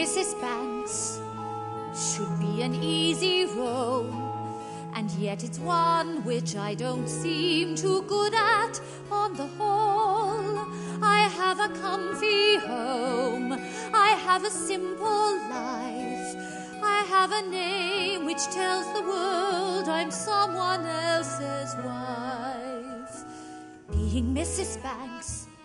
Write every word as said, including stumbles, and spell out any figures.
Missus Banks should be an easy role, and yet it's one which I don't seem too good at on the whole. I have a comfy home, I have a simple life, I have a name which tells the world I'm someone else's wife. Being Missus Banks